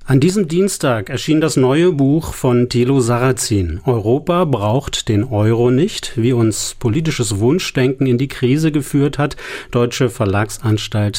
An diesem Dienstag erschien das neue Buch von Thilo Sarrazin. Europa braucht den Euro nicht, wie uns politisches Wunschdenken in die Krise geführt hat. Deutsche Verlagsanstalt,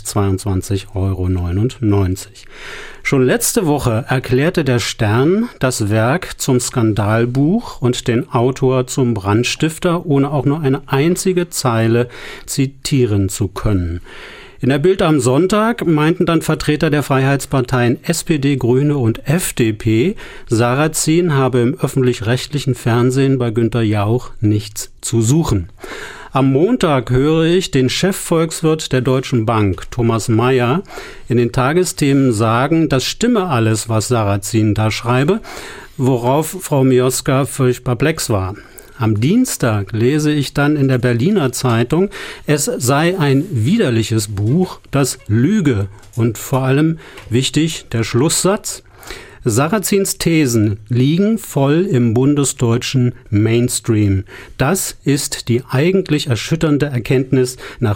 22,99 €. Schon letzte Woche erklärte der Stern das Werk zum Skandalbuch und den Autor zum Brandstifter, ohne auch nur eine einzige Zeile zitieren zu können. In der Bild am Sonntag meinten dann Vertreter der Freiheitsparteien SPD, Grüne und FDP, Sarrazin habe im öffentlich-rechtlichen Fernsehen bei Günther Jauch nichts zu suchen. Am Montag höre ich den Chefvolkswirt der Deutschen Bank, Thomas Mayer, in den Tagesthemen sagen, das stimme alles, was Sarrazin da schreibe, worauf Frau Mioska völlig perplex war. Am Dienstag lese ich dann in der Berliner Zeitung, es sei ein widerliches Buch, das lüge. Und vor allem wichtig der Schlusssatz: Sarrazins Thesen liegen voll im bundesdeutschen Mainstream. Das ist die eigentlich erschütternde Erkenntnis nach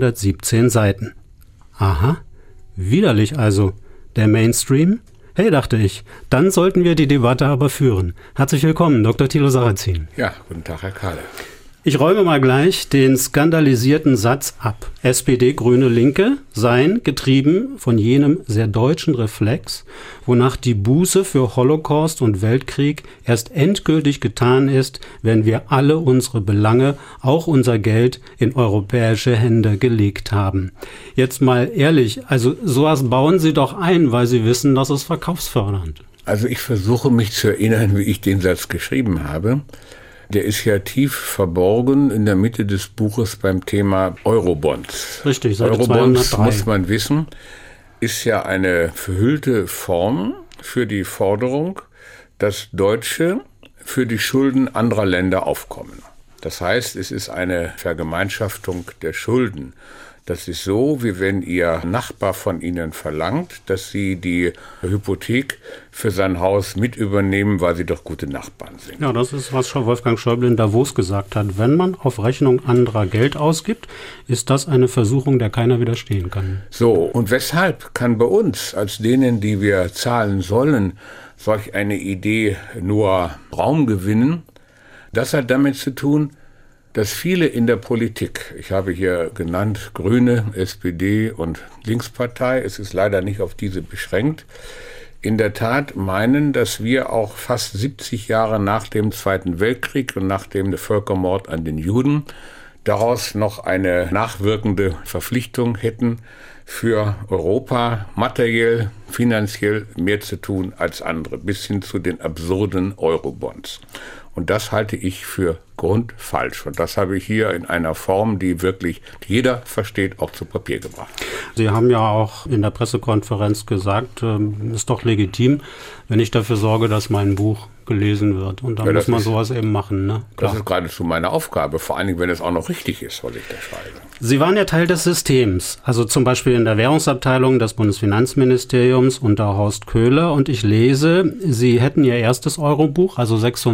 417 Seiten. Aha, widerlich also, der Mainstream? Hey, dachte ich, dann sollten wir die Debatte aber führen. Herzlich willkommen, Dr. Thilo Sarrazin. Ja, guten Tag, Herr Kahle. Ich räume mal gleich den skandalisierten Satz ab. SPD, Grüne, Linke seien getrieben von jenem sehr deutschen Reflex, wonach die Buße für Holocaust und Weltkrieg erst endgültig getan ist, wenn wir alle unsere Belange, auch unser Geld, in europäische Hände gelegt haben. Jetzt mal ehrlich, also sowas bauen Sie doch ein, weil Sie wissen, das ist verkaufsfördernd. Also ich versuche mich zu erinnern, wie ich den Satz geschrieben habe. Der ist ja tief verborgen in der Mitte des Buches beim Thema Eurobonds. Richtig, Seite Eurobonds, 203. muss man wissen, ist ja eine verhüllte Form für die Forderung, dass Deutsche für die Schulden anderer Länder aufkommen. Das heißt, es ist eine Vergemeinschaftung der Schulden. Das ist so, wie wenn Ihr Nachbar von Ihnen verlangt, dass Sie die Hypothek für sein Haus mit übernehmen, weil Sie doch gute Nachbarn sind. Ja, das ist, was Wolfgang Schäuble in Davos gesagt hat. Wenn man auf Rechnung anderer Geld ausgibt, ist das eine Versuchung, der keiner widerstehen kann. So, und weshalb kann bei uns, als denen, die wir zahlen sollen, solch eine Idee nur Raum gewinnen? Das hat damit zu tun, dass viele in der Politik, ich habe hier genannt Grüne, SPD und Linkspartei, es ist leider nicht auf diese beschränkt, in der Tat meinen, dass wir auch fast 70 Jahre nach dem Zweiten Weltkrieg und nach dem Völkermord an den Juden daraus noch eine nachwirkende Verpflichtung hätten, für Europa materiell, finanziell mehr zu tun als andere, bis hin zu den absurden Eurobonds. Und das halte ich für grundfalsch. Und das habe ich hier in einer Form, die wirklich jeder versteht, auch zu Papier gebracht. Sie haben ja auch in der Pressekonferenz gesagt, ist doch legitim, wenn ich dafür sorge, dass mein Buch gelesen wird. Und dann muss man sowas eben machen. Ne? Das ist geradezu meine Aufgabe, vor allen Dingen, wenn es auch noch richtig ist, was ich da schreibe. Sie waren ja Teil des Systems, also zum Beispiel in der Währungsabteilung des Bundesfinanzministeriums unter Horst Köhler. Und ich lese, Sie hätten Ihr erstes Eurobuch, also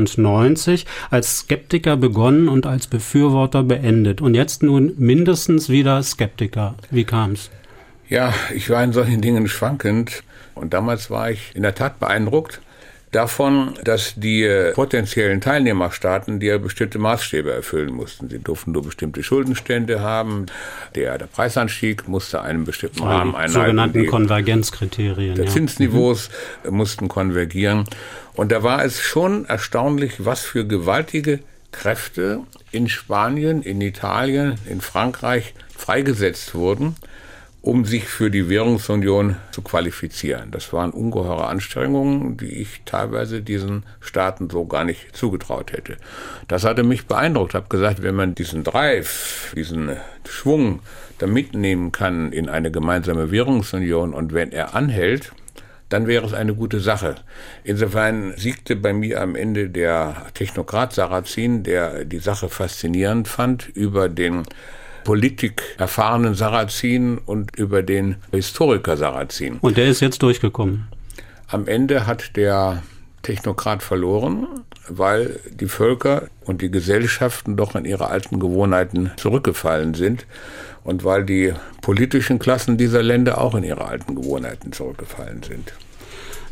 96, als Skeptiker begonnen und als Befürworter beendet. Und jetzt nun mindestens wieder Skeptiker. Wie kam's? Ja, ich war in solchen Dingen schwankend. Und damals war ich in der Tat beeindruckt davon, dass die potenziellen Teilnehmerstaaten, die ja bestimmte Maßstäbe erfüllen mussten. Sie durften nur bestimmte Schuldenstände haben. Der Preisanstieg musste einem bestimmten Rahmen einhalten. Die sogenannten Konvergenzkriterien. Die Zinsniveaus mussten konvergieren. Und da war es schon erstaunlich, was für gewaltige Kräfte in Spanien, in Italien, in Frankreich freigesetzt wurden, um sich für die Währungsunion zu qualifizieren. Das waren ungeheure Anstrengungen, die ich teilweise diesen Staaten so gar nicht zugetraut hätte. Das hatte mich beeindruckt. Ich habe gesagt, wenn man diesen Drive, diesen Schwung da mitnehmen kann in eine gemeinsame Währungsunion und wenn er anhält, dann wäre es eine gute Sache. Insofern siegte bei mir am Ende der Technokrat Sarrazin, der die Sache faszinierend fand, über den politikerfahrenen Sarrazin und über den Historiker Sarrazin. Und der ist jetzt durchgekommen? Am Ende hat der Technokrat verloren, weil die Völker und die Gesellschaften doch in ihre alten Gewohnheiten zurückgefallen sind und weil die politischen Klassen dieser Länder auch in ihre alten Gewohnheiten zurückgefallen sind.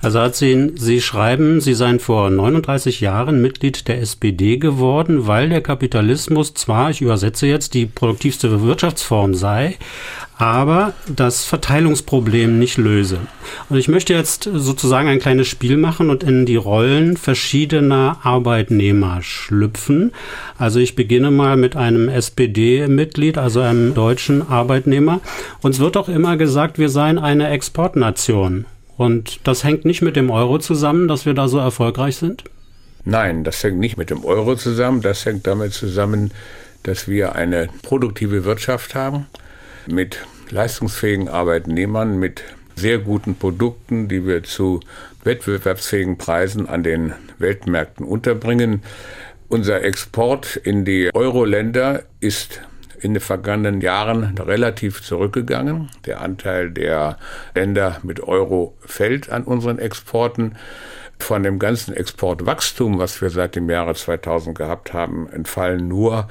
Herr Sarrazin, Sie schreiben, Sie seien vor 39 Jahren Mitglied der SPD geworden, weil der Kapitalismus zwar, ich übersetze jetzt, die produktivste Wirtschaftsform sei, aber das Verteilungsproblem nicht löse. Und ich möchte jetzt sozusagen ein kleines Spiel machen und in die Rollen verschiedener Arbeitnehmer schlüpfen. Also ich beginne mal mit einem SPD-Mitglied, also einem deutschen Arbeitnehmer. Uns wird auch immer gesagt, wir seien eine Exportnation. Und das hängt nicht mit dem Euro zusammen, dass wir da so erfolgreich sind? Nein, das hängt nicht mit dem Euro zusammen. Das hängt damit zusammen, dass wir eine produktive Wirtschaft haben mit leistungsfähigen Arbeitnehmern, mit sehr guten Produkten, die wir zu wettbewerbsfähigen Preisen an den Weltmärkten unterbringen. Unser Export in die Euro-Länder ist in den vergangenen Jahren relativ zurückgegangen. Der Anteil der Länder mit Euro fällt an unseren Exporten. Von dem ganzen Exportwachstum, was wir seit dem Jahre 2000 gehabt haben, entfallen nur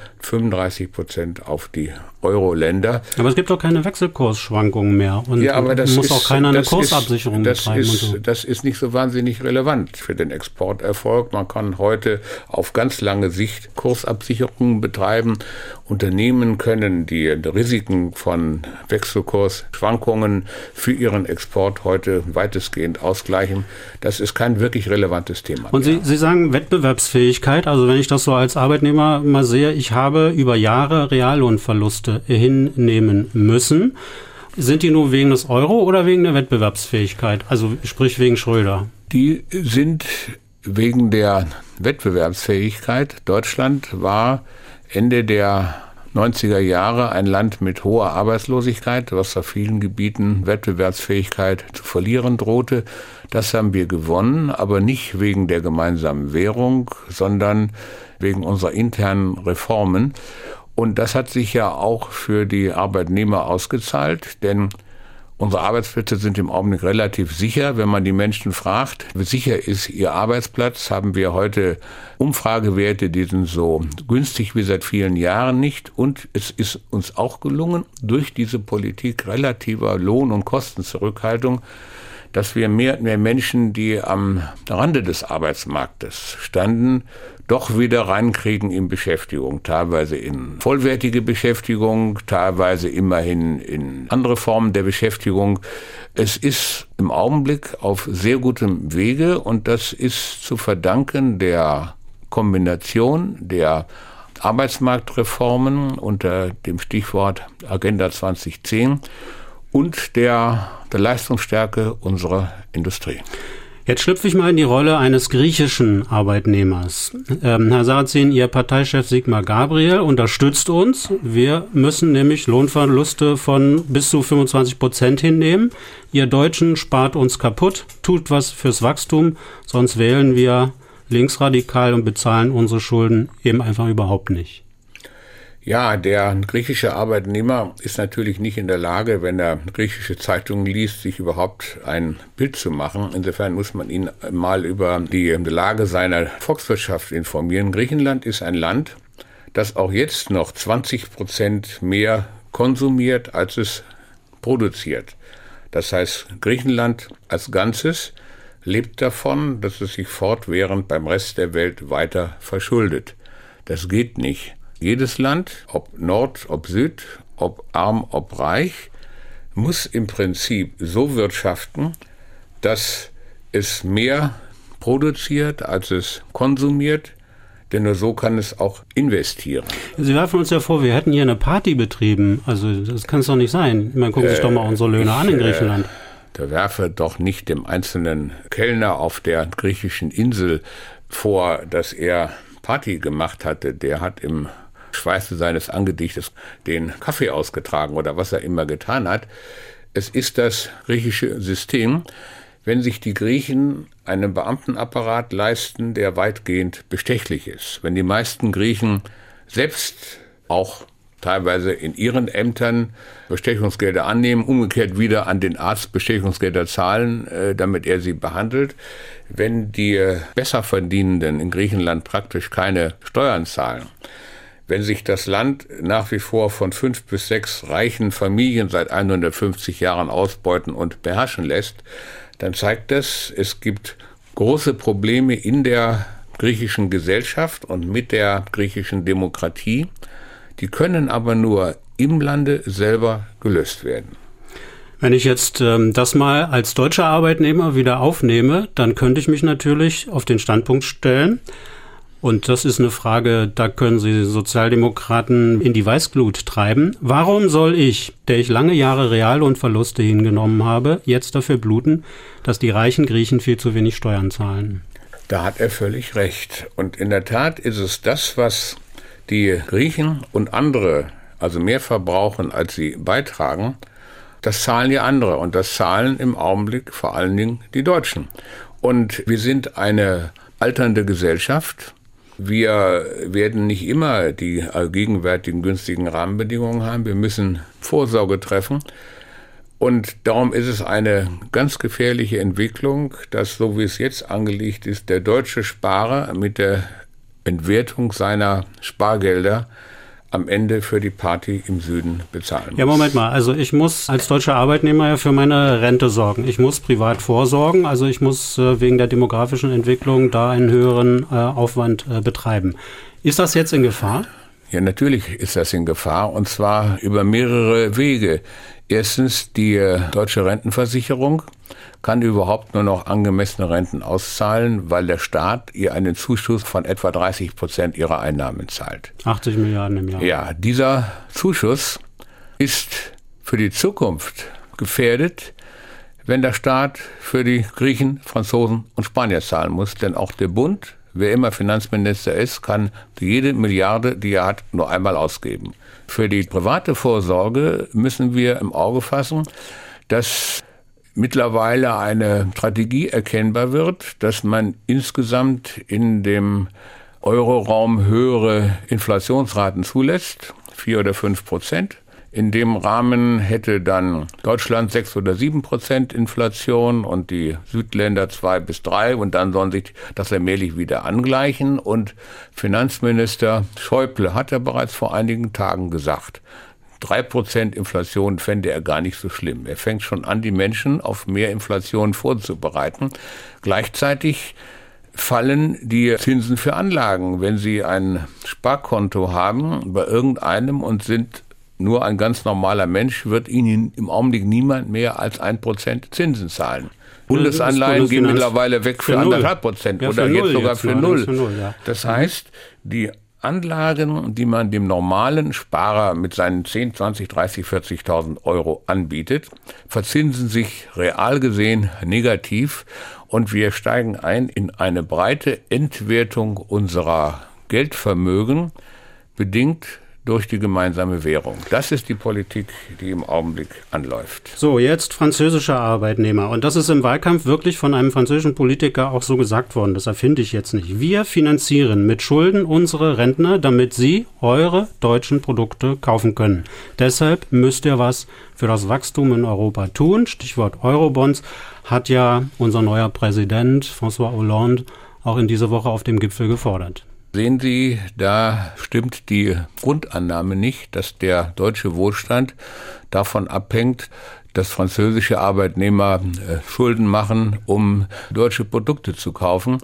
35% auf die Euro-Länder. Aber es gibt doch keine Wechselkursschwankungen mehr und ja, aber das muss auch keiner eine Kursabsicherung betreiben. Und so. Das ist nicht so wahnsinnig relevant für den Exporterfolg. Man kann heute auf ganz lange Sicht Kursabsicherungen betreiben. Unternehmen können die Risiken von Wechselkursschwankungen für ihren Export heute weitestgehend ausgleichen. Das ist kein wirklich relevantes Thema. Und Sie sagen Wettbewerbsfähigkeit, also wenn ich das so als Arbeitnehmer mal sehe, ich habe über Jahre Reallohnverluste hinnehmen müssen. Sind die nur wegen des Euro oder wegen der Wettbewerbsfähigkeit? Also sprich wegen Schröder. Die sind wegen der Wettbewerbsfähigkeit. Deutschland war Ende der 90er Jahre ein Land mit hoher Arbeitslosigkeit, was auf vielen Gebieten Wettbewerbsfähigkeit zu verlieren drohte. Das haben wir gewonnen, aber nicht wegen der gemeinsamen Währung, sondern wegen unserer internen Reformen. Und das hat sich ja auch für die Arbeitnehmer ausgezahlt, denn unsere Arbeitsplätze sind im Augenblick relativ sicher. Wenn man die Menschen fragt, wie sicher ist ihr Arbeitsplatz, haben wir heute Umfragewerte, die sind so günstig wie seit vielen Jahren nicht. Und es ist uns auch gelungen, durch diese Politik relativer Lohn- und Kostenzurückhaltung, dass wir mehr und mehr Menschen, die am Rande des Arbeitsmarktes standen, doch wieder reinkriegen in Beschäftigung, teilweise in vollwertige Beschäftigung, teilweise immerhin in andere Formen der Beschäftigung. Es ist im Augenblick auf sehr gutem Wege und das ist zu verdanken der Kombination der Arbeitsmarktreformen unter dem Stichwort Agenda 2010 und der Leistungsstärke unserer Industrie. Jetzt schlüpfe ich mal in die Rolle eines griechischen Arbeitnehmers. Herr Sarrazin, Ihr Parteichef Sigmar Gabriel unterstützt uns. Wir müssen nämlich Lohnverluste von bis zu 25% hinnehmen. Ihr Deutschen spart uns kaputt, tut was fürs Wachstum, sonst wählen wir linksradikal und bezahlen unsere Schulden eben einfach überhaupt nicht. Ja, der griechische Arbeitnehmer ist natürlich nicht in der Lage, wenn er griechische Zeitungen liest, sich überhaupt ein Bild zu machen. Insofern muss man ihn mal über die Lage seiner Volkswirtschaft informieren. Griechenland ist ein Land, das auch jetzt noch 20% mehr konsumiert, als es produziert. Das heißt, Griechenland als Ganzes lebt davon, dass es sich fortwährend beim Rest der Welt weiter verschuldet. Das geht nicht. Jedes Land, ob Nord, ob Süd, ob arm, ob reich, muss im Prinzip so wirtschaften, dass es mehr produziert, als es konsumiert, denn nur so kann es auch investieren. Sie werfen uns ja vor, wir hätten hier eine Party betrieben. Also das kann es doch nicht sein. Man guckt sich doch mal unsere Löhne an in Griechenland. Da werfe doch nicht dem einzelnen Kellner auf der griechischen Insel vor, dass er Party gemacht hatte. Der hat im Schweiße seines Angesichtes den Kaffee ausgetragen oder was er immer getan hat. Es ist das griechische System, wenn sich die Griechen einen Beamtenapparat leisten, der weitgehend bestechlich ist. Wenn die meisten Griechen selbst auch teilweise in ihren Ämtern Bestechungsgelder annehmen, umgekehrt wieder an den Arzt Bestechungsgelder zahlen, damit er sie behandelt. Wenn die Besserverdienenden in Griechenland praktisch keine Steuern zahlen, wenn sich das Land nach wie vor von 5 bis 6 reichen Familien seit 150 Jahren ausbeuten und beherrschen lässt, dann zeigt das, es gibt große Probleme in der griechischen Gesellschaft und mit der griechischen Demokratie. Die können aber nur im Lande selber gelöst werden. Wenn ich jetzt das mal als deutscher Arbeitnehmer wieder aufnehme, dann könnte ich mich natürlich auf den Standpunkt stellen, und das ist eine Frage, da können Sie Sozialdemokraten in die Weißglut treiben. Warum soll ich, der ich lange Jahre Reallohnverluste hingenommen habe, jetzt dafür bluten, dass die reichen Griechen viel zu wenig Steuern zahlen? Da hat er völlig recht. Und in der Tat ist es das, was die Griechen und andere, also mehr verbrauchen, als sie beitragen, das zahlen ja andere. Und das zahlen im Augenblick vor allen Dingen die Deutschen. Und wir sind eine alternde Gesellschaft. Wir werden nicht immer die gegenwärtigen günstigen Rahmenbedingungen haben. Wir müssen Vorsorge treffen. Und darum ist es eine ganz gefährliche Entwicklung, dass, so wie es jetzt angelegt ist, der deutsche Sparer mit der Entwertung seiner Spargelder am Ende für die Party im Süden bezahlen muss. Ja, Moment mal. Also ich muss als deutscher Arbeitnehmer ja für meine Rente sorgen. Ich muss privat vorsorgen. Also ich muss wegen der demografischen Entwicklung da einen höheren Aufwand betreiben. Ist das jetzt in Gefahr? Ja, natürlich ist das in Gefahr, und zwar über mehrere Wege. Erstens, die deutsche Rentenversicherung kann überhaupt nur noch angemessene Renten auszahlen, weil der Staat ihr einen Zuschuss von etwa 30% ihrer Einnahmen zahlt. 80 Milliarden im Jahr. Ja, dieser Zuschuss ist für die Zukunft gefährdet, wenn der Staat für die Griechen, Franzosen und Spanier zahlen muss. Denn auch der Bund, wer immer Finanzminister ist, kann jede Milliarde, die er hat, nur einmal ausgeben. Für die private Vorsorge müssen wir im Auge fassen, dass mittlerweile eine Strategie erkennbar wird, dass man insgesamt in dem Euroraum höhere Inflationsraten zulässt, 4 oder 5%. In dem Rahmen hätte dann Deutschland 6 oder 7% Inflation und die Südländer 2 bis 3, und dann sollen sich das allmählich wieder angleichen. Und Finanzminister Schäuble hat ja bereits vor einigen Tagen gesagt, 3% Inflation fände er gar nicht so schlimm. Er fängt schon an, die Menschen auf mehr Inflation vorzubereiten. Gleichzeitig fallen die Zinsen für Anlagen. Wenn Sie ein Sparkonto haben bei irgendeinem und sind nur ein ganz normaler Mensch, wird Ihnen im Augenblick niemand mehr als 1% Zinsen zahlen. Bundesanleihen gehen mittlerweile weg für 1,5% oder jetzt sogar für 0. Das heißt, die Anlagen, die man dem normalen Sparer mit seinen 10, 20, 30, 40.000 Euro anbietet, verzinsen sich real gesehen negativ, und wir steigen ein in eine breite Entwertung unserer Geldvermögen, bedingt durch die gemeinsame Währung. Das ist die Politik, die im Augenblick anläuft. So, jetzt französische Arbeitnehmer. Und das ist im Wahlkampf wirklich von einem französischen Politiker auch so gesagt worden. Das erfinde ich jetzt nicht. Wir finanzieren mit Schulden unsere Rentner, damit sie eure deutschen Produkte kaufen können. Deshalb müsst ihr was für das Wachstum in Europa tun. Stichwort Eurobonds hat ja unser neuer Präsident François Hollande auch in dieser Woche auf dem Gipfel gefordert. Sehen Sie, da stimmt die Grundannahme nicht, dass der deutsche Wohlstand davon abhängt, dass französische Arbeitnehmer Schulden machen, um deutsche Produkte zu kaufen.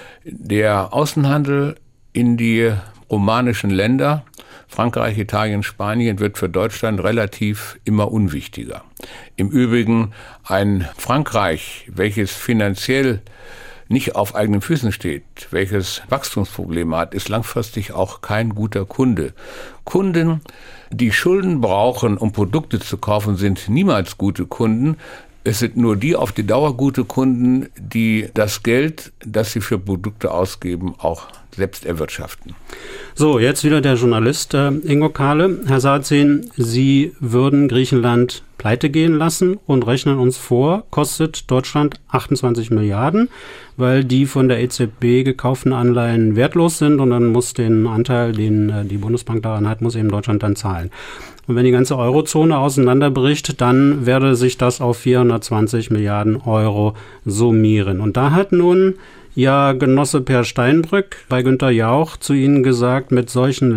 Der Außenhandel in die romanischen Länder, Frankreich, Italien, Spanien, wird für Deutschland relativ immer unwichtiger. Im Übrigen ein Frankreich, welches finanziell nicht auf eigenen Füßen steht, welches Wachstumsprobleme hat, ist langfristig auch kein guter Kunde. Kunden, die Schulden brauchen, um Produkte zu kaufen, sind niemals gute Kunden. Es sind nur die auf die Dauer gute Kunden, die das Geld, das sie für Produkte ausgeben, auch selbst erwirtschaften. So, jetzt wieder der Journalist Ingo Kahle. Herr Sarrazin, Sie würden Griechenland pleite gehen lassen und rechnen uns vor, kostet Deutschland 28 Milliarden, weil die von der EZB gekauften Anleihen wertlos sind, und dann muss den Anteil, den die Bundesbank daran hat, muss eben Deutschland dann zahlen. Und wenn die ganze Eurozone auseinanderbricht, dann werde sich das auf 420 Milliarden Euro summieren. Und da hat nun Genosse Per Steinbrück bei Günther Jauch zu Ihnen gesagt, mit solchen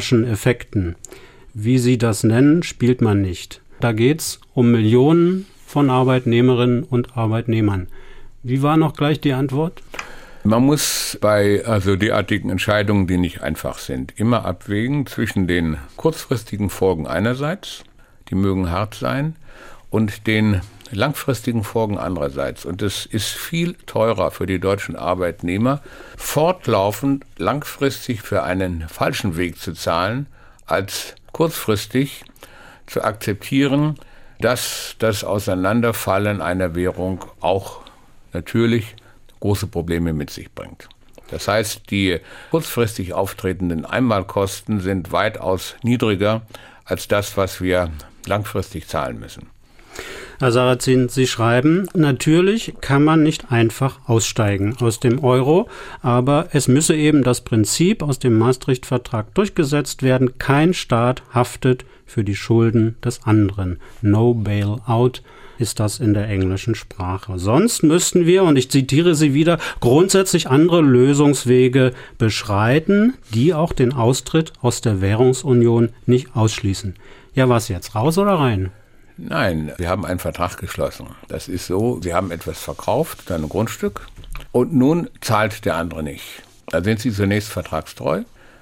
Laufmascheneffekten, wie Sie das nennen, spielt man nicht. Da geht's um Millionen von Arbeitnehmerinnen und Arbeitnehmern. Wie war noch gleich die Antwort? Man muss bei derartigen Entscheidungen, die nicht einfach sind, immer abwägen zwischen den kurzfristigen Folgen einerseits, die mögen hart sein, und den langfristigen Folgen andererseits. Und es ist viel teurer für die deutschen Arbeitnehmer, fortlaufend langfristig für einen falschen Weg zu zahlen, als kurzfristig zu akzeptieren, dass das Auseinanderfallen einer Währung auch natürlich große Probleme mit sich bringt. Das heißt, die kurzfristig auftretenden Einmalkosten sind weitaus niedriger als das, was wir langfristig zahlen müssen. Herr Sarrazin, Sie schreiben, natürlich kann man nicht einfach aussteigen aus dem Euro, aber es müsse eben das Prinzip aus dem Maastricht-Vertrag durchgesetzt werden, kein Staat haftet für die Schulden des anderen. No Bail-out ist das in der englischen Sprache. Sonst müssten wir, und ich zitiere Sie wieder, grundsätzlich andere Lösungswege beschreiten, die auch den Austritt aus der Währungsunion nicht ausschließen. Ja, was jetzt, raus oder rein? Nein, wir haben einen Vertrag geschlossen. Das ist so, Sie haben etwas verkauft, dann ein Grundstück, und nun zahlt der andere nicht. Da sind Sie zunächst vertragstreu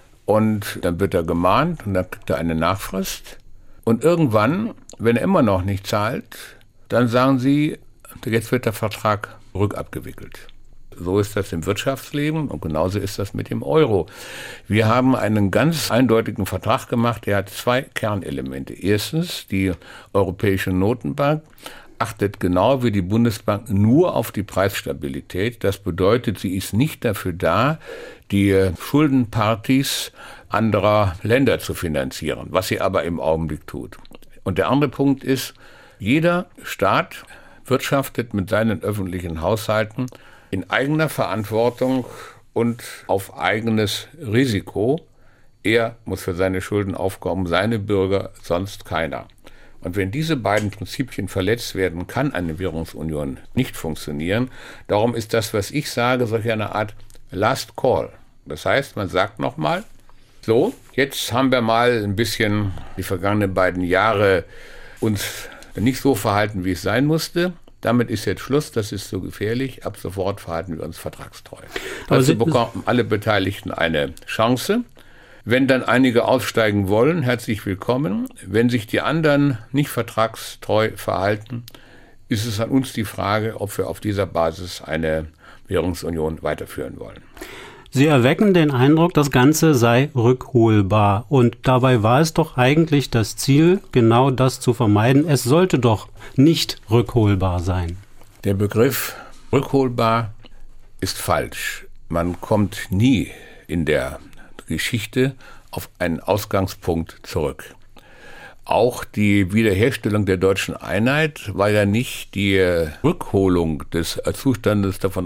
und dann wird er gemahnt und dann kriegt er eine Nachfrist. Und irgendwann, wenn er immer noch nicht zahlt, dann sagen Sie, jetzt wird der Vertrag rückabgewickelt. So ist das im Wirtschaftsleben und genauso ist das mit dem Euro. Wir haben einen ganz eindeutigen Vertrag gemacht, der hat zwei Kernelemente. Erstens, die Europäische Notenbank achtet genau wie die Bundesbank nur auf die Preisstabilität. Das bedeutet, sie ist nicht dafür da, die Schuldenpartys anderer Länder zu finanzieren, was sie aber im Augenblick tut. Und der andere Punkt ist, jeder Staat wirtschaftet mit seinen öffentlichen Haushalten in eigener Verantwortung und auf eigenes Risiko. Er muss für seine Schulden aufkommen, seine Bürger, sonst keiner. Und wenn diese beiden Prinzipien verletzt werden, kann eine Währungsunion nicht funktionieren. Darum ist das, was ich sage, solch eine Art Last Call. Das heißt, man sagt nochmal, so, jetzt haben wir mal ein bisschen die vergangenen beiden Jahre uns nicht so verhalten, wie es sein musste. Damit ist jetzt Schluss, das ist so gefährlich. Ab sofort verhalten wir uns vertragstreu. Also bekommen alle Beteiligten eine Chance. Wenn dann einige aussteigen wollen, herzlich willkommen. Wenn sich die anderen nicht vertragstreu verhalten, ist es an uns die Frage, ob wir auf dieser Basis eine Währungsunion weiterführen wollen. Sie erwecken den Eindruck, das Ganze sei rückholbar. Und dabei war es doch eigentlich das Ziel, genau das zu vermeiden. Es sollte doch nicht rückholbar sein. Der Begriff rückholbar ist falsch. Man kommt nie in der Geschichte auf einen Ausgangspunkt zurück. Auch die Wiederherstellung der deutschen Einheit war ja nicht die Rückholung des Zustandes von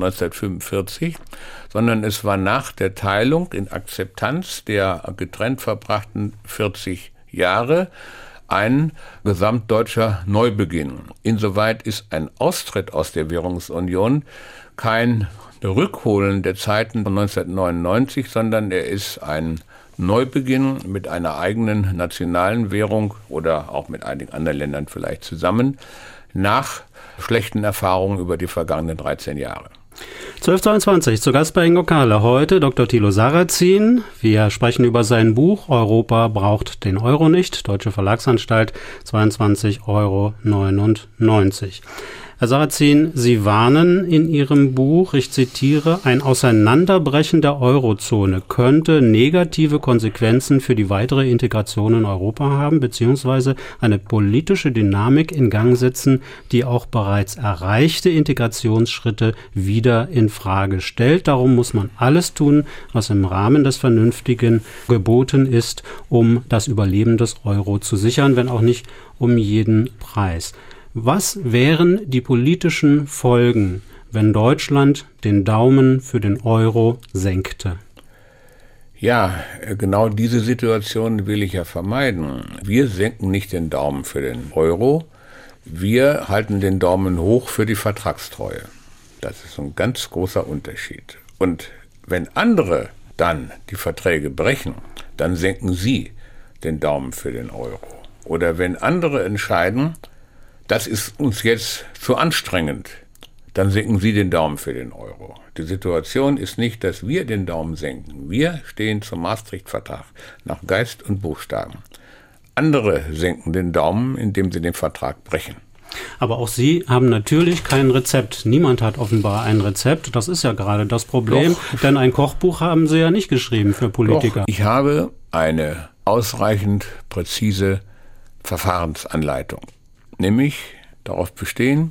1945, sondern es war nach der Teilung in Akzeptanz der getrennt verbrachten 40 Jahre ein gesamtdeutscher Neubeginn. Insoweit ist ein Austritt aus der Währungsunion kein Rückholen der Zeiten von 1999, sondern er ist ein Neubeginn mit einer eigenen nationalen Währung oder auch mit einigen anderen Ländern vielleicht zusammen, nach schlechten Erfahrungen über die vergangenen 13 Jahre. 12:22 zu Gast bei Ingo Kahle. Heute Dr. Thilo Sarrazin. Wir sprechen über sein Buch Europa braucht den Euro nicht. Deutsche Verlagsanstalt, 22,99 €. Herr Sarrazin, Sie warnen in Ihrem Buch, ich zitiere, ein Auseinanderbrechen der Eurozone könnte negative Konsequenzen für die weitere Integration in Europa haben, beziehungsweise eine politische Dynamik in Gang setzen, die auch bereits erreichte Integrationsschritte wieder in Frage stellt. Darum muss man alles tun, was im Rahmen des Vernünftigen geboten ist, um das Überleben des Euro zu sichern, wenn auch nicht um jeden Preis. Was wären die politischen Folgen, wenn Deutschland den Daumen für den Euro senkte? Ja, genau diese Situation will ich ja vermeiden. Wir senken nicht den Daumen für den Euro, wir halten den Daumen hoch für die Vertragstreue. Das ist ein ganz großer Unterschied. Und wenn andere dann die Verträge brechen, dann senken sie den Daumen für den Euro. Oder wenn andere entscheiden, das ist uns jetzt zu anstrengend, dann senken Sie den Daumen für den Euro. Die Situation ist nicht, dass wir den Daumen senken. Wir stehen zum Maastricht-Vertrag nach Geist und Buchstaben. Andere senken den Daumen, indem sie den Vertrag brechen. Aber auch Sie haben natürlich kein Rezept. Niemand hat offenbar ein Rezept. Das ist ja gerade das Problem. Doch. Denn ein Kochbuch haben Sie ja nicht geschrieben für Politiker. Doch, ich habe eine ausreichend präzise Verfahrensanleitung. Nämlich darauf bestehen,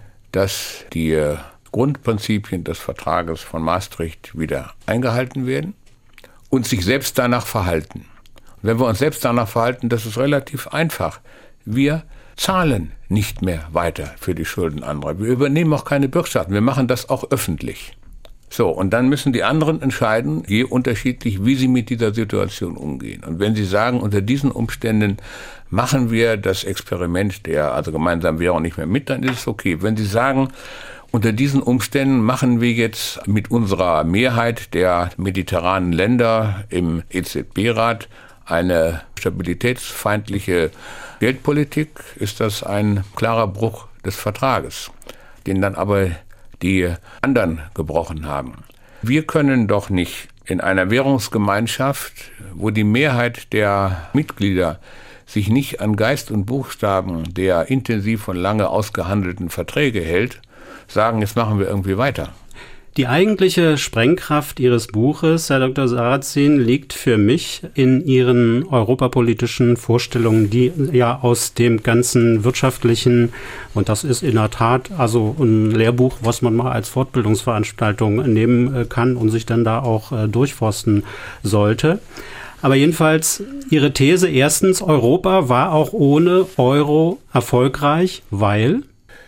dass die Grundprinzipien des Vertrages von Maastricht wieder eingehalten werden und sich selbst danach verhalten. Und wenn wir uns selbst danach verhalten, das ist relativ einfach. Wir zahlen nicht mehr weiter für die Schulden anderer. Wir übernehmen auch keine Bürgschaften. Wir machen das auch öffentlich. So, und dann müssen die anderen entscheiden, je unterschiedlich, wie sie mit dieser Situation umgehen. Und wenn sie sagen, unter diesen Umständen machen wir das Experiment der gemeinsamen Währung nicht mehr mit, dann ist es okay. Wenn sie sagen, unter diesen Umständen machen wir jetzt mit unserer Mehrheit der mediterranen Länder im EZB-Rat eine stabilitätsfeindliche Geldpolitik, ist das ein klarer Bruch des Vertrages, den dann aber die anderen gebrochen haben. Wir können doch nicht in einer Währungsgemeinschaft, wo die Mehrheit der Mitglieder sich nicht an Geist und Buchstaben der intensiv und lange ausgehandelten Verträge hält, sagen, jetzt machen wir irgendwie weiter. Die eigentliche Sprengkraft Ihres Buches, Herr Dr. Sarrazin, liegt für mich in Ihren europapolitischen Vorstellungen, die ja aus dem ganzen wirtschaftlichen, und das ist in der Tat also ein Lehrbuch, was man mal als Fortbildungsveranstaltung nehmen kann und sich dann da auch durchforsten sollte. Aber jedenfalls Ihre These, erstens, Europa war auch ohne Euro erfolgreich, weil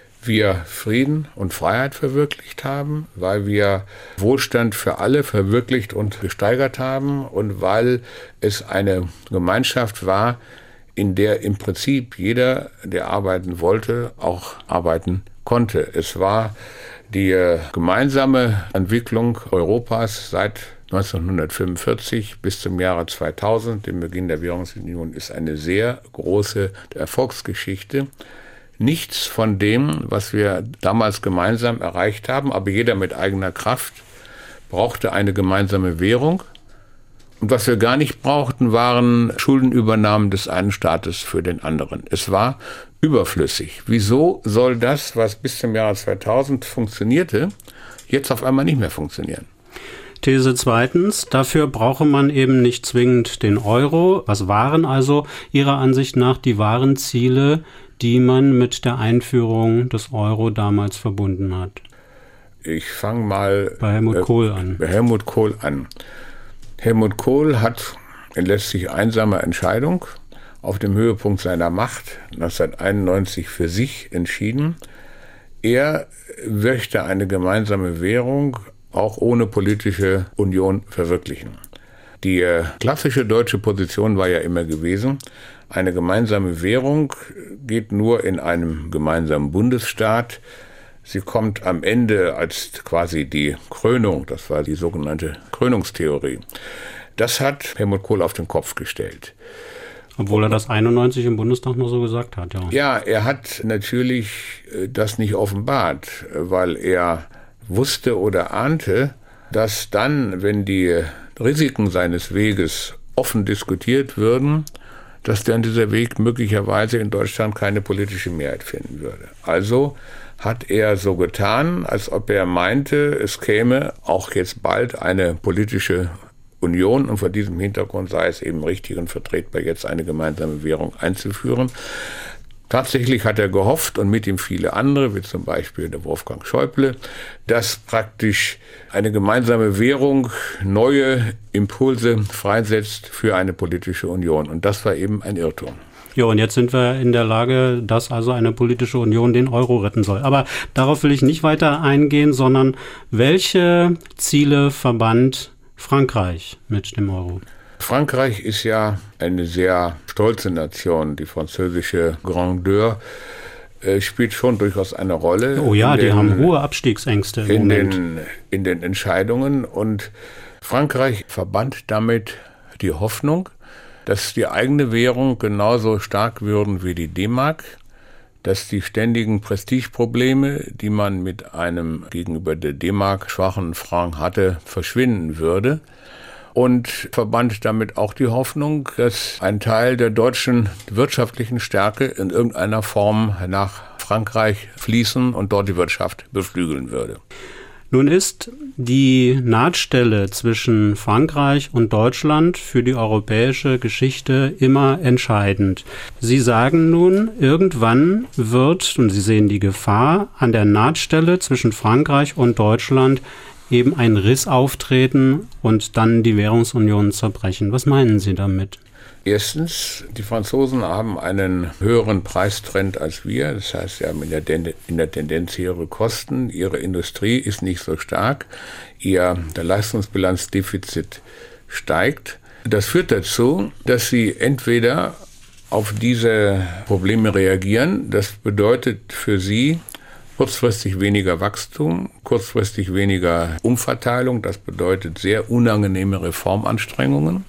wir Frieden und Freiheit verwirklicht haben, weil wir Wohlstand für alle verwirklicht und gesteigert haben und weil es eine Gemeinschaft war, in der im Prinzip jeder, der arbeiten wollte, auch arbeiten konnte. Es war die gemeinsame Entwicklung Europas seit 1945 bis zum Jahre 2000, dem Beginn der Währungsunion, ist eine sehr große Erfolgsgeschichte. Nichts von dem, was wir damals gemeinsam erreicht haben, aber jeder mit eigener Kraft, brauchte eine gemeinsame Währung. Und was wir gar nicht brauchten, waren Schuldenübernahmen des einen Staates für den anderen. Es war überflüssig. Wieso soll das, was bis zum Jahre 2000 funktionierte, jetzt auf einmal nicht mehr funktionieren? These zweitens, dafür brauche man eben nicht zwingend den Euro. Was waren also Ihrer Ansicht nach die wahren Ziele, die man mit der Einführung des Euro damals verbunden hat? Ich fange mal bei Helmut Kohl an. Helmut Kohl hat in letztlich einsamer Entscheidung auf dem Höhepunkt seiner Macht 1991 für sich entschieden. Er möchte eine gemeinsame Währung auch ohne politische Union verwirklichen. Die klassische deutsche Position war ja immer gewesen, eine gemeinsame Währung geht nur in einem gemeinsamen Bundesstaat. Sie kommt am Ende als quasi die Krönung, das war die sogenannte Krönungstheorie. Das hat Helmut Kohl auf den Kopf gestellt. Obwohl er das 91 im Bundestag nur so gesagt hat, ja. Ja, er hat natürlich das nicht offenbart, weil er wusste oder ahnte, dass dann, wenn die Risiken seines Weges offen diskutiert würden, dass dann dieser Weg möglicherweise in Deutschland keine politische Mehrheit finden würde. Also hat er so getan, als ob er meinte, es käme auch jetzt bald eine politische Union und vor diesem Hintergrund sei es eben richtig und vertretbar, jetzt eine gemeinsame Währung einzuführen. Tatsächlich hat er gehofft und mit ihm viele andere, wie zum Beispiel der Wolfgang Schäuble, dass praktisch eine gemeinsame Währung neue Impulse freisetzt für eine politische Union. Und das war eben ein Irrtum. Ja, und jetzt sind wir in der Lage, dass also eine politische Union den Euro retten soll. Aber darauf will ich nicht weiter eingehen, sondern welche Ziele verband Frankreich mit dem Euro? Frankreich ist ja eine sehr stolze Nation. Die französische Grandeur spielt schon durchaus eine Rolle. Oh ja, die haben hohe Abstiegsängste im Moment. In den Entscheidungen. Und Frankreich verband damit die Hoffnung, dass die eigene Währung genauso stark würden wie die D-Mark, dass die ständigen Prestigeprobleme, die man mit einem gegenüber der D-Mark schwachen Franc hatte, verschwinden würde. Und verband damit auch die Hoffnung, dass ein Teil der deutschen wirtschaftlichen Stärke in irgendeiner Form nach Frankreich fließen und dort die Wirtschaft beflügeln würde. Nun ist die Nahtstelle zwischen Frankreich und Deutschland für die europäische Geschichte immer entscheidend. Sie sagen nun, irgendwann wird, und Sie sehen die Gefahr, an der Nahtstelle zwischen Frankreich und Deutschland eben ein Riss auftreten und dann die Währungsunion zerbrechen. Was meinen Sie damit? Erstens, die Franzosen haben einen höheren Preistrend als wir. Das heißt, sie haben in der Tendenz höhere Kosten. Ihre Industrie ist nicht so stark. Der Leistungsbilanzdefizit steigt. Das führt dazu, dass sie entweder auf diese Probleme reagieren. Das bedeutet für sie kurzfristig weniger Wachstum, kurzfristig weniger Umverteilung. Das bedeutet sehr unangenehme Reformanstrengungen.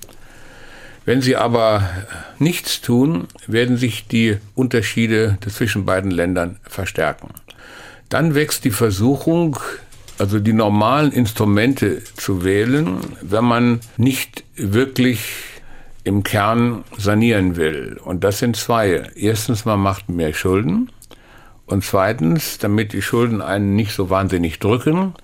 Wenn sie aber nichts tun, werden sich die Unterschiede zwischen beiden Ländern verstärken. Dann wächst die Versuchung, also die normalen Instrumente zu wählen, wenn man nicht wirklich im Kern sanieren will. Und das sind zwei. Erstens, man macht mehr Schulden. Und zweitens, damit die Schulden einen nicht so wahnsinnig drücken,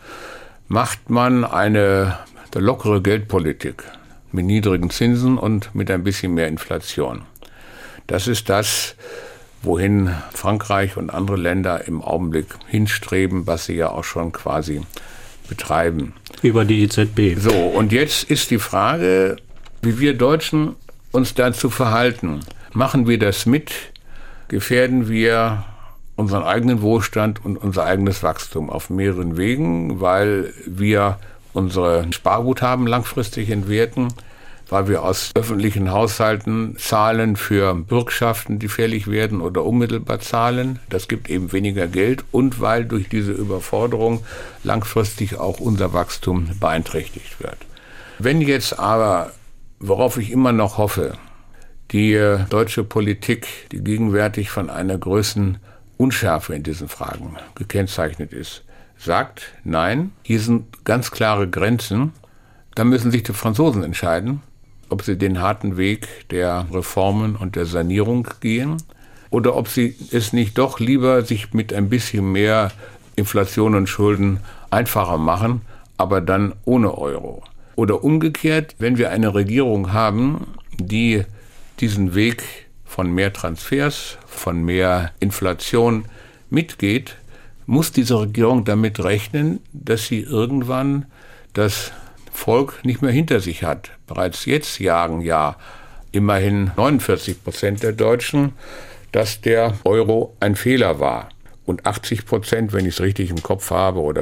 macht man eine lockere Geldpolitik mit niedrigen Zinsen und mit ein bisschen mehr Inflation. Das ist das, wohin Frankreich und andere Länder im Augenblick hinstreben, was sie ja auch schon quasi betreiben. Über die EZB. So, und jetzt ist die Frage, wie wir Deutschen uns dazu verhalten. Machen wir das mit? Gefährden wir unseren eigenen Wohlstand und unser eigenes Wachstum auf mehreren Wegen, weil wir unsere Sparguthaben langfristig entwerten, weil wir aus öffentlichen Haushalten zahlen für Bürgschaften, die fällig werden oder unmittelbar zahlen. Das gibt eben weniger Geld und weil durch diese Überforderung langfristig auch unser Wachstum beeinträchtigt wird. Wenn jetzt aber, worauf ich immer noch hoffe, die deutsche Politik, die gegenwärtig von einer größten Unschärfe in diesen Fragen gekennzeichnet ist, sagt, nein, hier sind ganz klare Grenzen, dann müssen sich die Franzosen entscheiden, ob sie den harten Weg der Reformen und der Sanierung gehen oder ob sie es nicht doch lieber sich mit ein bisschen mehr Inflation und Schulden einfacher machen, aber dann ohne Euro. Oder umgekehrt, wenn wir eine Regierung haben, die diesen Weg von mehr Transfers, von mehr Inflation mitgeht, muss diese Regierung damit rechnen, dass sie irgendwann das Volk nicht mehr hinter sich hat. Bereits jetzt jagen ja immerhin 49% der Deutschen, dass der Euro ein Fehler war. Und 80%, wenn ich es richtig im Kopf habe, oder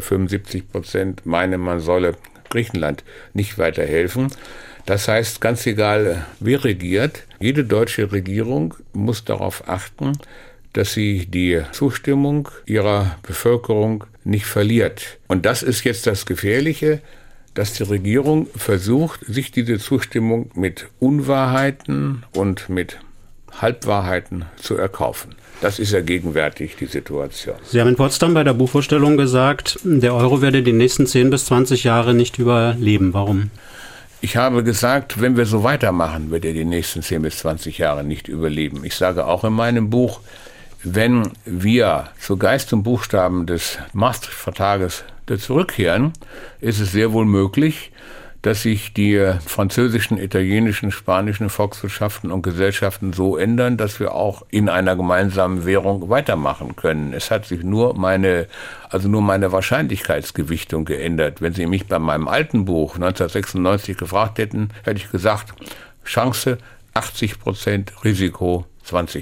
75% meinen, man solle Griechenland nicht weiterhelfen. Das heißt, ganz egal, wer regiert, jede deutsche Regierung muss darauf achten, dass sie die Zustimmung ihrer Bevölkerung nicht verliert. Und das ist jetzt das Gefährliche, dass die Regierung versucht, sich diese Zustimmung mit Unwahrheiten und mit Halbwahrheiten zu erkaufen. Das ist ja gegenwärtig die Situation. Sie haben in Potsdam bei der Buchvorstellung gesagt, der Euro werde die nächsten 10 bis 20 Jahre nicht überleben. Warum? Ich habe gesagt, wenn wir so weitermachen, wird er die nächsten 10 bis 20 Jahre nicht überleben. Ich sage auch in meinem Buch, wenn wir zu Geist und Buchstaben des Maastricht-Vertrages zurückkehren, ist es sehr wohl möglich, dass sich die französischen, italienischen, spanischen Volkswirtschaften und Gesellschaften so ändern, dass wir auch in einer gemeinsamen Währung weitermachen können. Es hat sich nur meine Wahrscheinlichkeitsgewichtung geändert. Wenn Sie mich bei meinem alten Buch 1996 gefragt hätten, hätte ich gesagt, Chance 80%, Risiko 20%.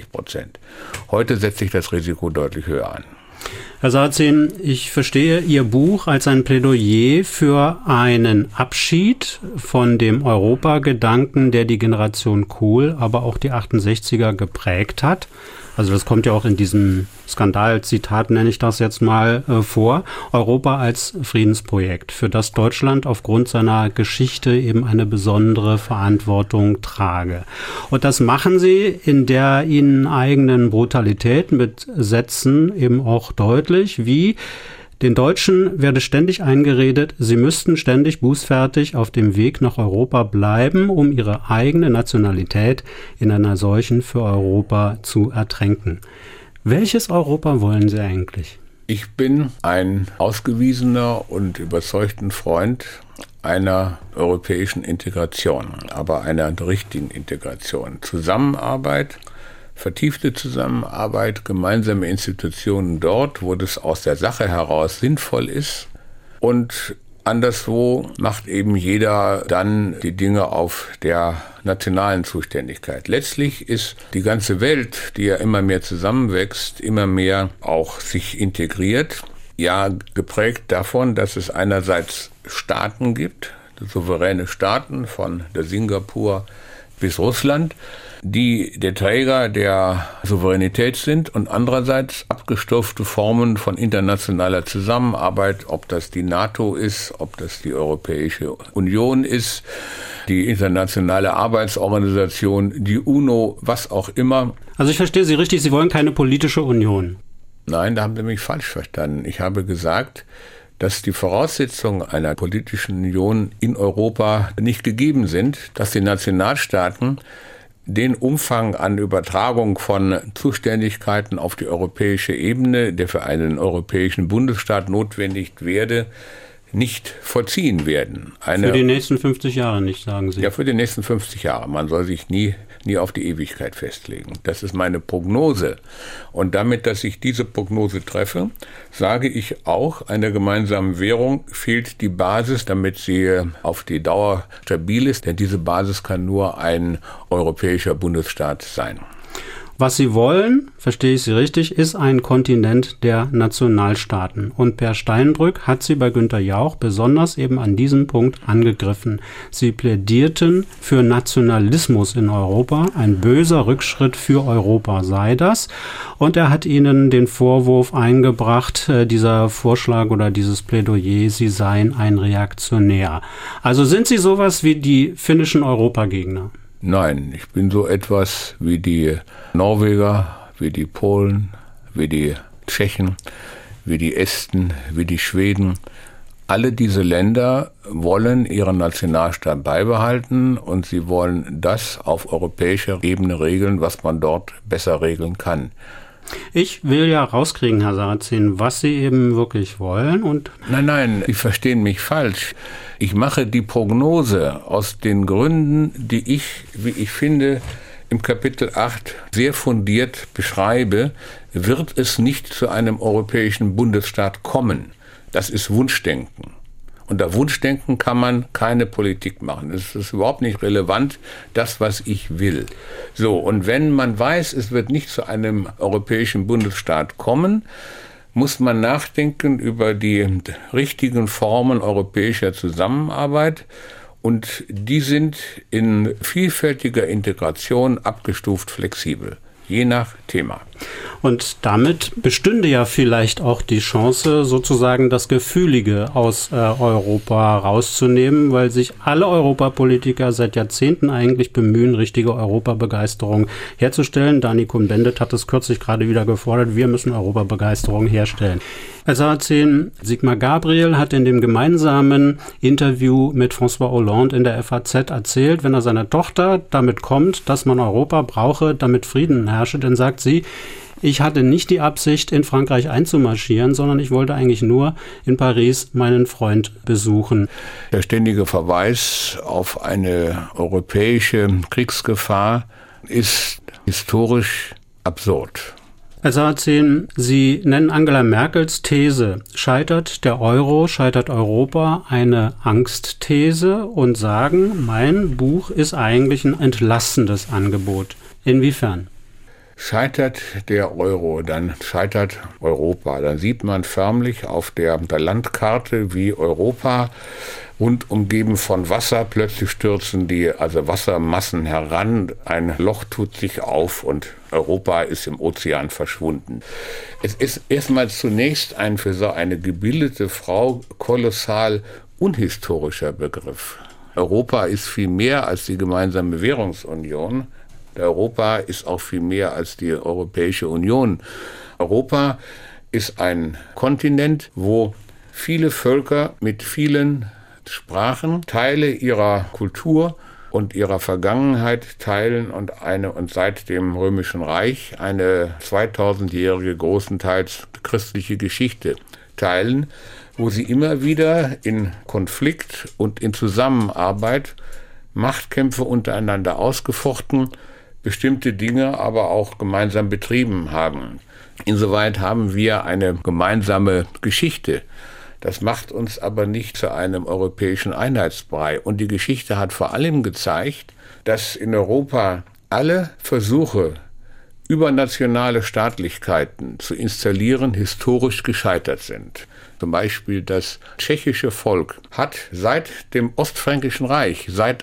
Heute setze ich das Risiko deutlich höher an. Herr Sarrazin, ich verstehe Ihr Buch als ein Plädoyer für einen Abschied von dem Europagedanken, der die Generation Kohl, aber auch die 68er geprägt hat. Also das kommt ja auch in diesem Skandalzitat, nenne ich das jetzt mal, vor. Europa als Friedensprojekt, für das Deutschland aufgrund seiner Geschichte eben eine besondere Verantwortung trage. Und das machen sie in der ihnen eigenen Brutalität mit Sätzen eben auch deutlich, wie: Den Deutschen werde ständig eingeredet, sie müssten ständig bußfertig auf dem Weg nach Europa bleiben, um ihre eigene Nationalität in einer solchen für Europa zu ertränken. Welches Europa wollen Sie eigentlich? Ich bin ein ausgewiesener und überzeugter Freund einer europäischen Integration, aber einer richtigen Integration. Zusammenarbeit, vertiefte Zusammenarbeit, gemeinsame Institutionen dort, wo das aus der Sache heraus sinnvoll ist. Und anderswo macht eben jeder dann die Dinge auf der nationalen Zuständigkeit. Letztlich ist die ganze Welt, die ja immer mehr zusammenwächst, immer mehr auch sich integriert, ja geprägt davon, dass es einerseits Staaten gibt, souveräne Staaten von der Singapur bis Russland, die der Träger der Souveränität sind, und andererseits abgestufte Formen von internationaler Zusammenarbeit, ob das die NATO ist, ob das die Europäische Union ist, die Internationale Arbeitsorganisation, die UNO, was auch immer. Also ich verstehe Sie richtig, Sie wollen keine politische Union. Nein, da haben Sie mich falsch verstanden. Ich habe gesagt, dass die Voraussetzungen einer politischen Union in Europa nicht gegeben sind, dass die Nationalstaaten den Umfang an Übertragung von Zuständigkeiten auf die europäische Ebene, der für einen europäischen Bundesstaat notwendig werde, nicht vollziehen werden. Für die nächsten 50 Jahre nicht, sagen Sie? Ja, für die nächsten 50 Jahre. Man soll sich nie auf die Ewigkeit festlegen. Das ist meine Prognose. Und damit, dass ich diese Prognose treffe, sage ich auch, einer gemeinsamen Währung fehlt die Basis, damit sie auf die Dauer stabil ist. Denn diese Basis kann nur ein europäischer Bundesstaat sein. Was Sie wollen, verstehe ich Sie richtig, ist ein Kontinent der Nationalstaaten. Und Per Steinbrück hat Sie bei Günther Jauch besonders eben an diesem Punkt angegriffen. Sie plädierten für Nationalismus in Europa. Ein böser Rückschritt für Europa sei das. Und er hat Ihnen den Vorwurf eingebracht, dieser Vorschlag oder dieses Plädoyer, Sie seien ein Reaktionär. Also sind Sie sowas wie die finnischen Europagegner? Nein, ich bin so etwas wie die Norweger, wie die Polen, wie die Tschechen, wie die Esten, wie die Schweden. Alle diese Länder wollen ihren Nationalstaat beibehalten und sie wollen das auf europäischer Ebene regeln, was man dort besser regeln kann. Ich will ja rauskriegen, Herr Sarrazin, was Sie eben wirklich wollen. Und Nein, Sie verstehen mich falsch. Ich mache die Prognose aus den Gründen, die ich, wie ich finde, im Kapitel 8 sehr fundiert beschreibe, wird es nicht zu einem europäischen Bundesstaat kommen. Das ist Wunschdenken. Unter Wunschdenken kann man keine Politik machen. Es ist überhaupt nicht relevant, das, was ich will. So, und wenn man weiß, es wird nicht zu einem europäischen Bundesstaat kommen, muss man nachdenken über die richtigen Formen europäischer Zusammenarbeit. Und die sind in vielfältiger Integration abgestuft flexibel, je nach Thema. Und damit bestünde ja vielleicht auch die Chance, sozusagen das Gefühlige aus Europa rauszunehmen, weil sich alle Europapolitiker seit Jahrzehnten eigentlich bemühen, richtige Europabegeisterung herzustellen. Dani Cohn-Bendit hat es kürzlich gerade wieder gefordert, wir müssen Europabegeisterung herstellen. Herr Sarrazin, Sigmar Gabriel hat in dem gemeinsamen Interview mit François Hollande in der FAZ erzählt, wenn er seiner Tochter damit kommt, dass man Europa brauche, damit Frieden herrsche, dann sagt sie, ich hatte nicht die Absicht, in Frankreich einzumarschieren, sondern ich wollte eigentlich nur in Paris meinen Freund besuchen. Der ständige Verweis auf eine europäische Kriegsgefahr ist historisch absurd. Herr Sarrazin, Sie nennen Angela Merkels These, scheitert der Euro, scheitert Europa, eine Angstthese und sagen, mein Buch ist eigentlich ein entlastendes Angebot. Inwiefern? Scheitert der Euro, dann scheitert Europa. Dann sieht man förmlich auf der Landkarte, wie Europa und umgeben von Wasser. Plötzlich stürzen die Wassermassen heran, ein Loch tut sich auf und Europa ist im Ozean verschwunden. Es ist erstmal zunächst ein für so eine gebildete Frau kolossal unhistorischer Begriff. Europa ist viel mehr als die gemeinsame Währungsunion. Europa ist auch viel mehr als die Europäische Union. Europa ist ein Kontinent, wo viele Völker mit vielen Sprachen Teile ihrer Kultur und ihrer Vergangenheit teilen und seit dem Römischen Reich eine 2000-jährige großenteils christliche Geschichte teilen, wo sie immer wieder in Konflikt und in Zusammenarbeit Machtkämpfe untereinander ausgefochten, bestimmte Dinge aber auch gemeinsam betrieben haben. Insoweit haben wir eine gemeinsame Geschichte. Das macht uns aber nicht zu einem europäischen Einheitsbrei. Und die Geschichte hat vor allem gezeigt, dass in Europa alle Versuche, übernationale Staatlichkeiten zu installieren, historisch gescheitert sind. Zum Beispiel das tschechische Volk hat seit dem Ostfränkischen Reich, seit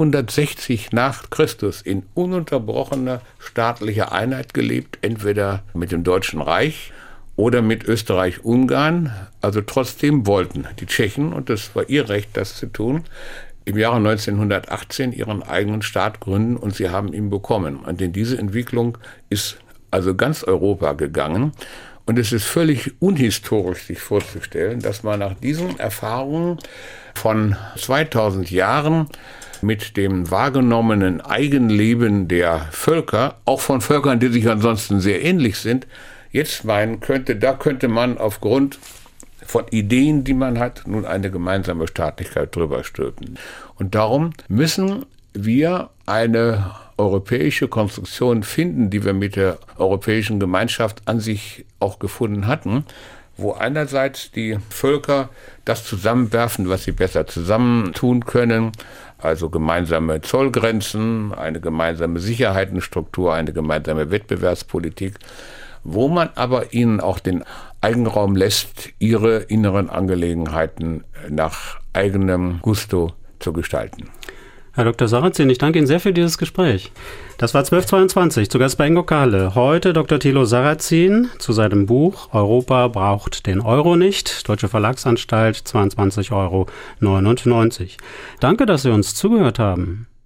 860 nach Christus in ununterbrochener staatlicher Einheit gelebt, entweder mit dem Deutschen Reich oder mit Österreich-Ungarn. Also trotzdem wollten die Tschechen, und das war ihr Recht, das zu tun, im Jahre 1918 ihren eigenen Staat gründen und sie haben ihn bekommen. Und in diese Entwicklung ist also ganz Europa gegangen. Und es ist völlig unhistorisch, sich vorzustellen, dass man nach diesen Erfahrungen von 2000 Jahren mit dem wahrgenommenen Eigenleben der Völker, auch von Völkern, die sich ansonsten sehr ähnlich sind, jetzt meinen könnte, da könnte man aufgrund von Ideen, die man hat, nun eine gemeinsame Staatlichkeit drüber stülpen. Und darum müssen wir eine europäische Konstruktion finden, die wir mit der Europäischen Gemeinschaft an sich auch gefunden hatten, wo einerseits die Völker das zusammenwerfen, was sie besser zusammentun können, also gemeinsame Zollgrenzen, eine gemeinsame Sicherheitenstruktur, eine gemeinsame Wettbewerbspolitik, wo man aber ihnen auch den Eigenraum lässt, ihre inneren Angelegenheiten nach eigenem Gusto zu gestalten. Herr Dr. Sarrazin, ich danke Ihnen sehr für dieses Gespräch. Das war 1222, zu Gast bei Ingo Kahle. Heute Dr. Thilo Sarrazin zu seinem Buch Europa braucht den Euro nicht. Deutsche Verlagsanstalt, 22,99 €. Danke, dass Sie uns zugehört haben.